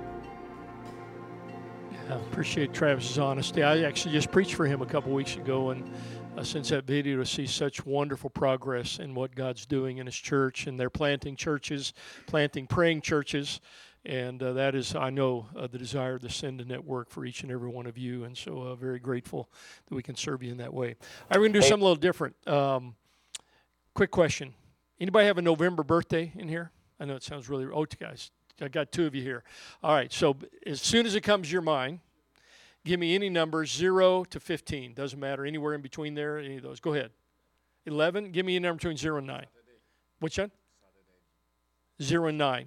I appreciate Travis's honesty. I actually just preached for him a couple weeks ago, and since that video, to see such wonderful progress in what God's doing in His church, and they're planting churches, praying churches, and that is, I know, the desire of the Send Network for each and every one of you, and so very grateful that we can serve you in that way. All right, we're going to do something a little different. Quick question. Anybody have a November birthday in here? I know it sounds really, guys, I got two of you here. All right, so as soon as it comes to your mind, give me any number, 0 to 15. Doesn't matter, anywhere in between there, any of those. Go ahead. 11, give me a number between 0 and 9. What's that? 0 and 9.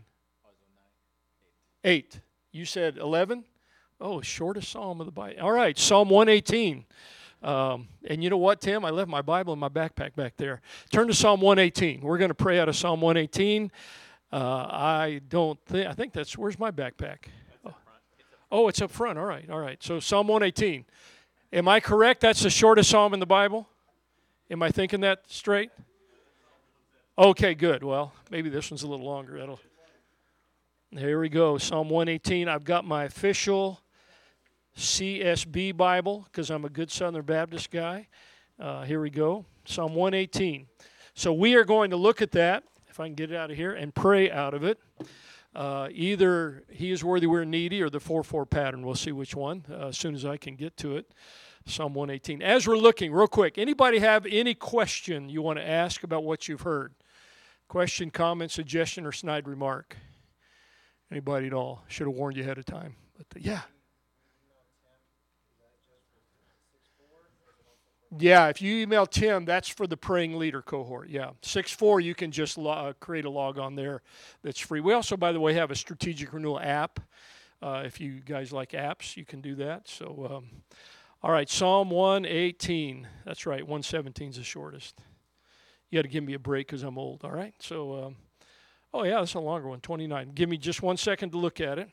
8. You said 11? Oh, shortest psalm of the Bible. All right, Psalm 118. And you know what, Tim? I left my Bible in my backpack back there. Turn to Psalm 118. We're going to pray out of Psalm 118. I think that's, where's my backpack? Oh, it's up front. All right. So Psalm 118. Am I correct? That's the shortest psalm in the Bible? Am I thinking that straight? Okay, good. Well, maybe this one's a little longer. Here we go. Psalm 118. I've got my official CSB Bible because I'm a good Southern Baptist guy. Here we go. Psalm 118. So we are going to look at that, if I can get it out of here, and pray out of it. Either He is worthy, we're needy, or the 4-4 pattern. We'll see which one as soon as I can get to it. Psalm 118. As we're looking, real quick, anybody have any question you want to ask about what you've heard? Question, comment, suggestion, or snide remark? Anybody at all? Should have warned you ahead of time. But yeah. Yeah, if you email Tim, that's for the Praying Leader cohort. Yeah, 6-4, you can just create a log on there that's free. We also, by the way, have a Strategic Renewal app. If you guys like apps, you can do that. So, all right, Psalm 118. That's right, 117 is the shortest. You got to give me a break because I'm old, all right? So, oh, yeah, that's a longer one, 29. Give me just 1 second to look at it.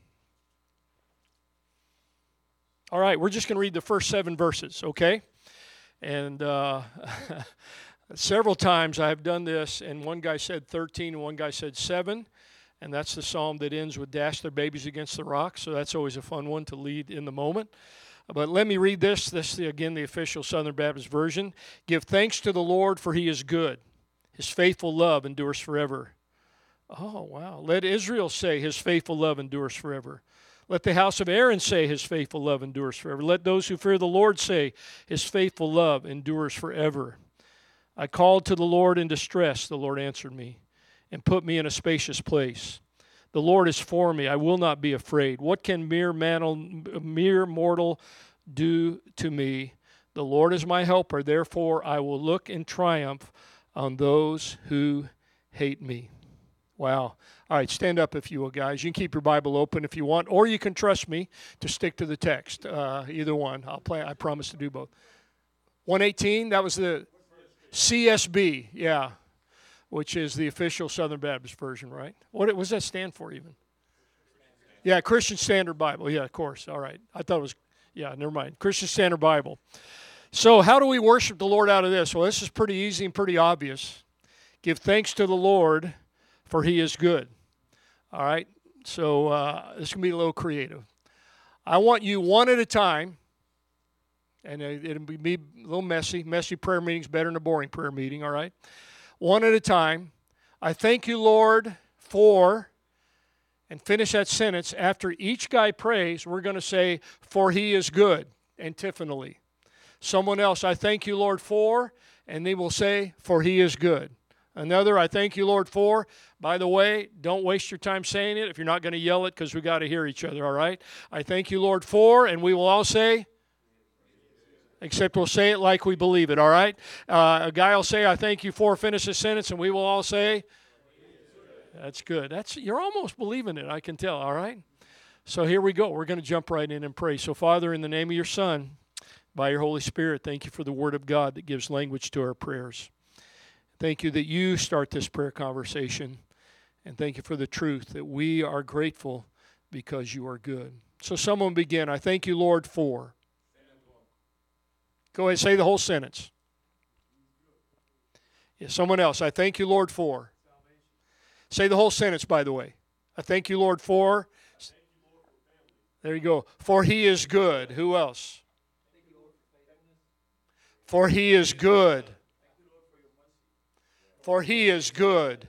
All right, we're just going to read the first 7 verses, okay? And several times I have done this, and one guy said 13 and one guy said 7, and that's the psalm that ends with dash their babies against the rock, so that's always a fun one to lead in the moment. But let me read this. This is, again, the official Southern Baptist version. Give thanks to the Lord, for he is good. His faithful love endures forever. Oh, wow. Let Israel say his faithful love endures forever. Let the house of Aaron say his faithful love endures forever. Let those who fear the Lord say his faithful love endures forever. I called to the Lord in distress. The Lord answered me and put me in a spacious place. The Lord is for me. I will not be afraid. What can mere mortal do to me? The Lord is my helper. Therefore, I will look in triumph on those who hate me. Wow. All right, stand up if you will, guys. You can keep your Bible open if you want, or you can trust me to stick to the text. Either one. I promise to do both. 118, that was the CSB, yeah, which is the official Southern Baptist version, right? What does that stand for even? Yeah, Christian Standard Bible. Yeah, of course. All right. I thought it was, yeah, never mind. Christian Standard Bible. So how do we worship the Lord out of this? Well, this is pretty easy and pretty obvious. Give thanks to the Lord, for he is good. All right, so this can be a little creative. I want you one at a time, and it'll be a little messy. Messy prayer meeting's better than a boring prayer meeting, all right? One at a time. I thank you, Lord, for, and finish that sentence. After each guy prays, we're going to say, for he is good, antiphonally. Someone else, I thank you, Lord, for, and they will say, for he is good. Another, I thank you, Lord, for. By the way, don't waste your time saying it if you're not going to yell it because we got to hear each other, all right? I thank you, Lord, for, and we will all say, except we'll say it like we believe it, all right? A guy will say, I thank you for, finish the sentence, and we will all say, that's good. You're almost believing it, I can tell, all right? So here we go. We're going to jump right in and pray. So, Father, in the name of your Son, by your Holy Spirit, thank you for the Word of God that gives language to our prayers. Thank you that you start this prayer conversation, and thank you for the truth that we are grateful because you are good. So someone begin. I thank you, Lord, for. Go ahead, say the whole sentence. Yeah, someone else. I thank you, Lord, for. Say the whole sentence, by the way. I thank you, Lord, for. There you go. For he is good. Who else? For he is good. For he is good.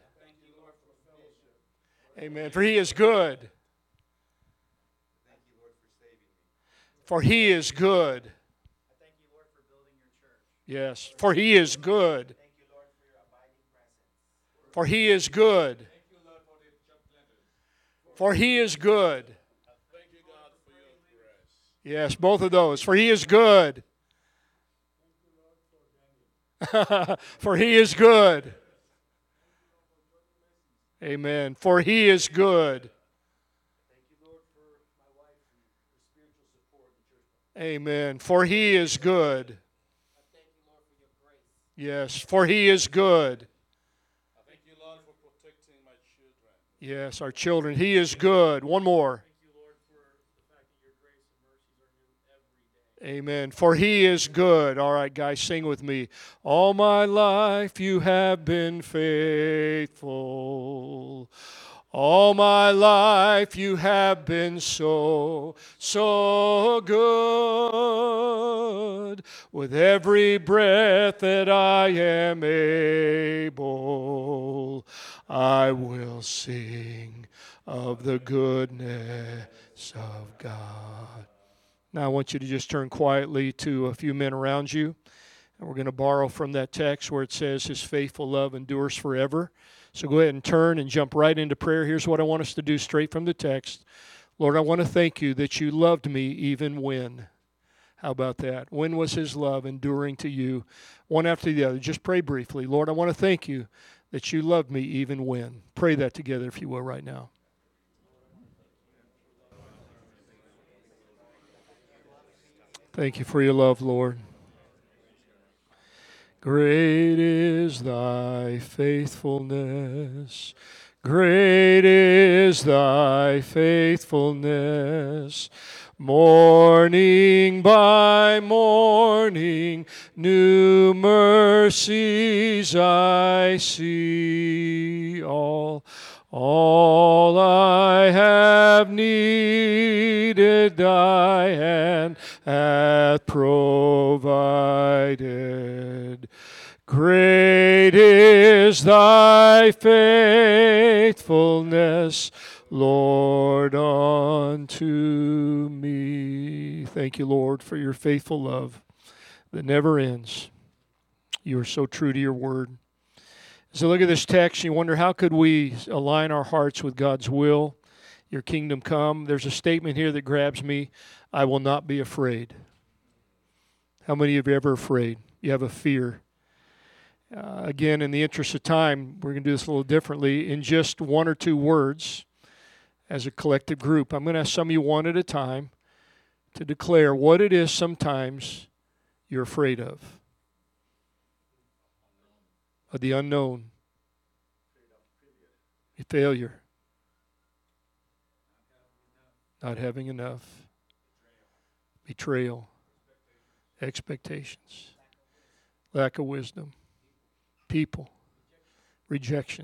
Amen. For he is good. For he is good. Yes. For he is good. For he is good. For he is good. Yes, both of those. For he is good. For he is good. Amen. For he is good. Amen. For he is good. Yes. For he is good. Thank you, Lord, for protecting my children. Yes, our children. He is good. One more. Thank you, Lord, for the fact that your grace and mercies are new every day. Amen. For he is good. All right, guys, sing with me. All my life you have been faithful. All my life you have been so, so good. With every breath that I am able, I will sing of the goodness of God. Now I want you to just turn quietly to a few men around you. And we're going to borrow from that text where it says His faithful love endures forever. So go ahead and turn and jump right into prayer. Here's what I want us to do straight from the text. Lord, I want to thank You that You loved me even when. How about that? When was His love enduring to you? One after the other. Just pray briefly. Lord, I want to thank You that You loved me even when. Pray that together, if you will, right now. Thank You for Your love, Lord. Great is Thy faithfulness. Great is Thy faithfulness. Morning by morning, new mercies I see. All I have needed Thy hand hath provided. Great is Thy faithfulness, Lord, unto me. Thank You, Lord, for Your faithful love that never ends. You are so true to Your word. So look at this text, you wonder, how could we align our hearts with God's will? Your kingdom come. There's a statement here that grabs me. I will not be afraid. How many of you are ever afraid? You have a fear. Again, in the interest of time, we're going to do this a little differently. In just one or two words, as a collective group, I'm going to ask some of you one at a time to declare what it is sometimes you're afraid of the unknown, failure, not having enough, betrayal, expectations, lack of wisdom, people, rejection,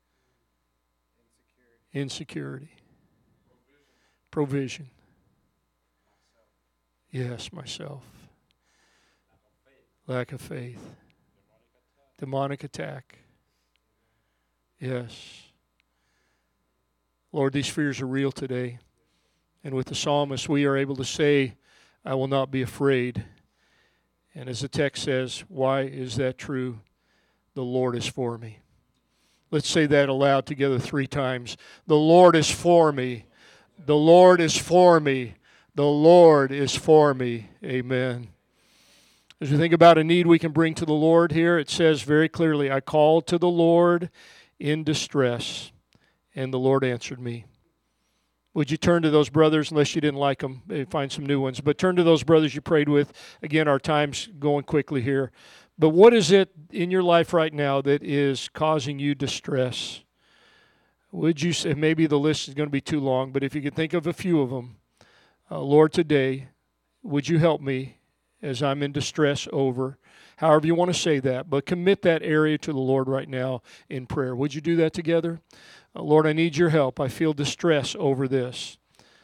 insecurity, provision. Yes, myself. Lack of faith. Demonic attack. Yes. Lord, these fears are real today. And with the psalmist, we are able to say, I will not be afraid. And as the text says, why is that true? The Lord is for me. Let's say that aloud together 3 times. The Lord is for me. The Lord is for me. The Lord is for me. Amen. As we think about a need we can bring to the Lord here, it says very clearly, I called to the Lord in distress, and the Lord answered me. Would you turn to those brothers, unless you didn't like them, find some new ones, but turn to those brothers you prayed with. Again, our time's going quickly here. But what is it in your life right now that is causing you distress? Would you say, maybe the list is going to be too long, but if you could think of a few of them, Lord, today, would you help me as I'm in distress over, however you want to say that, but commit that area to the Lord right now in prayer. Would you do that together? Lord, I need Your help. I feel distress over this.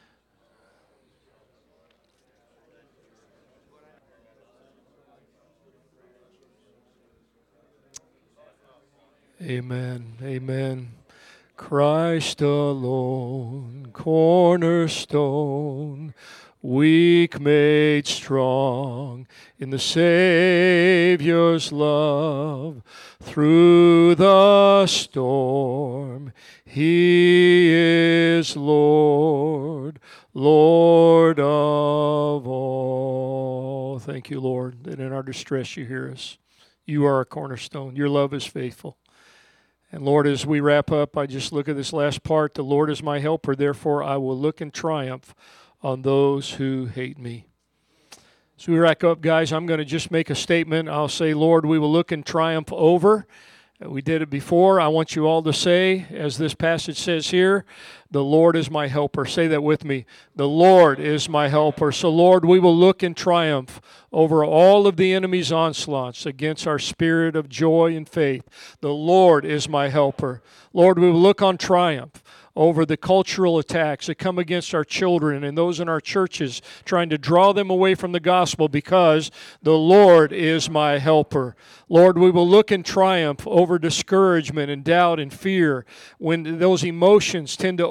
Amen. Amen. Christ alone, cornerstone, weak made strong in the Savior's love. Through the storm, He is Lord, Lord of all. Thank You, Lord, that in our distress You hear us. You are our cornerstone. Your love is faithful. And Lord, as we wrap up, I just look at this last part. The Lord is my helper, therefore I will look in triumph on those who hate me. So we wrap up, guys. I'm going to just make a statement. I'll say, Lord, we will look in triumph over. We did it before. I want you all to say, as this passage says here, the Lord is my helper. Say that with me. The Lord is my helper. So, Lord, we will look in triumph over all of the enemy's onslaughts against our spirit of joy and faith. The Lord is my helper. Lord, we will look on triumph over the cultural attacks that come against our children and those in our churches, trying to draw them away from the gospel, because the Lord is my helper. Lord, we will look in triumph over discouragement and doubt and fear when those emotions tend to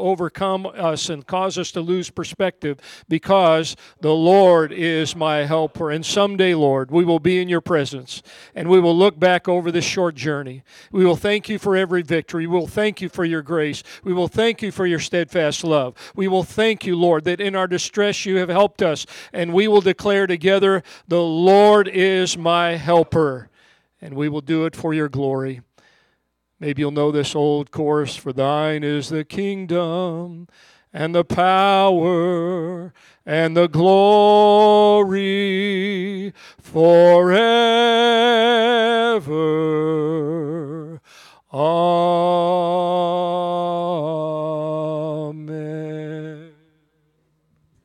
overcome us and cause us to lose perspective, because the Lord is my helper. And someday, Lord, we will be in your presence, and we will look back over this short journey. We will thank you for every victory. We will thank you for your grace. We will thank you for your steadfast love. We will thank you, Lord, that in our distress you have helped us, and we will declare together, the Lord is my helper, and we will do it for your glory. Maybe you'll know this old chorus, for thine is the kingdom and the power and the glory forever.